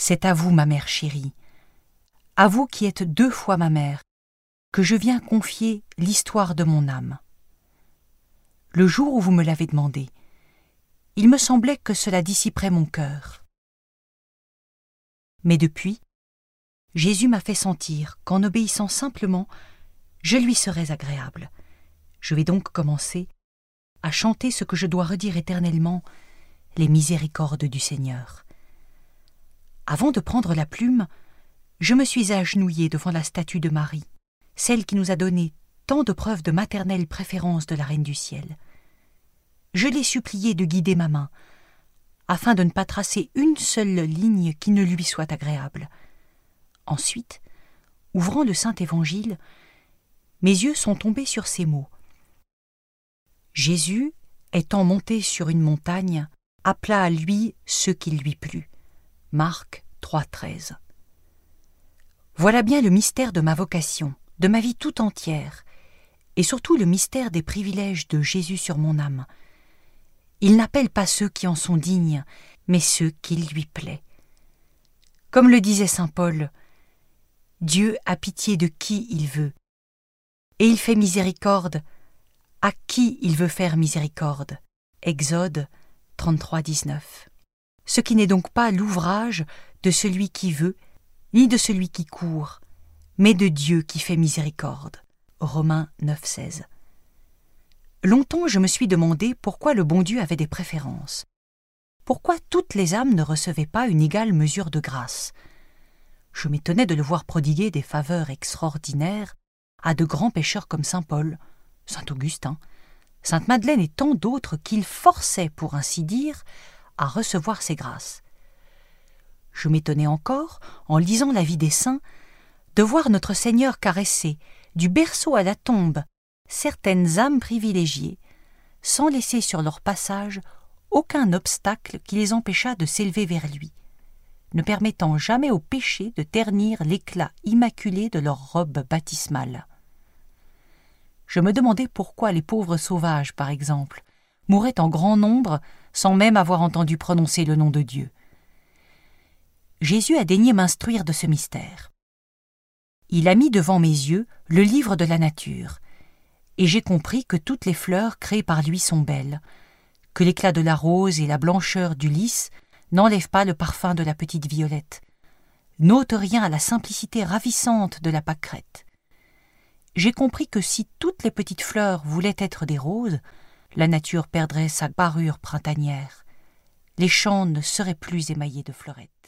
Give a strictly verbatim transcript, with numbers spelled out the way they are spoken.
C'est à vous, ma mère chérie, à vous qui êtes deux fois ma mère, que je viens confier l'histoire de mon âme. Le jour où vous me l'avez demandé, il me semblait que cela dissiperait mon cœur. Mais depuis, Jésus m'a fait sentir qu'en obéissant simplement, je lui serais agréable. Je vais donc commencer à chanter ce que je dois redire éternellement, les miséricordes du Seigneur. Avant de prendre la plume, je me suis agenouillée devant la statue de Marie, celle qui nous a donné tant de preuves de maternelle préférence de la Reine du Ciel. Je l'ai suppliée de guider ma main, afin de ne pas tracer une seule ligne qui ne lui soit agréable. Ensuite, ouvrant le Saint-Évangile, mes yeux sont tombés sur ces mots. Jésus, étant monté sur une montagne, appela à lui ceux qui lui plut. Marc trois, treize. Voilà bien le mystère de ma vocation, de ma vie tout entière, et surtout le mystère des privilèges de Jésus sur mon âme. Il n'appelle pas ceux qui en sont dignes, mais ceux qui lui plaît. Comme le disait saint Paul, Dieu a pitié de qui il veut, et il fait miséricorde à qui il veut faire miséricorde. Exode trente-trois, dix-neuf. Ce qui n'est donc pas l'ouvrage de celui qui veut, ni de celui qui court, mais de Dieu qui fait miséricorde. Romains neuf, seize. Longtemps je me suis demandé pourquoi le bon Dieu avait des préférences. Pourquoi toutes les âmes ne recevaient pas une égale mesure de grâce? Je m'étonnais de le voir prodiguer des faveurs extraordinaires à de grands pécheurs comme saint Paul, saint Augustin, sainte Madeleine et tant d'autres qu'il forçait, pour ainsi dire, à recevoir ces grâces. Je m'étonnais encore, en lisant la vie des saints, de voir notre Seigneur caresser, du berceau à la tombe, certaines âmes privilégiées, sans laisser sur leur passage aucun obstacle qui les empêchât de s'élever vers lui, ne permettant jamais au péché de ternir l'éclat immaculé de leur robe baptismale. Je me demandais pourquoi les pauvres sauvages, par exemple, mouraient en grand nombre sans même avoir entendu prononcer le nom de Dieu. Jésus a daigné m'instruire de ce mystère. Il a mis devant mes yeux le livre de la nature, et j'ai compris que toutes les fleurs créées par lui sont belles, que l'éclat de la rose et la blancheur du lys n'enlèvent pas le parfum de la petite violette, n'ôtent rien à la simplicité ravissante de la pâquerette. J'ai compris que si toutes les petites fleurs voulaient être des roses, la nature perdrait sa parure printanière. Les champs ne seraient plus émaillés de fleurettes.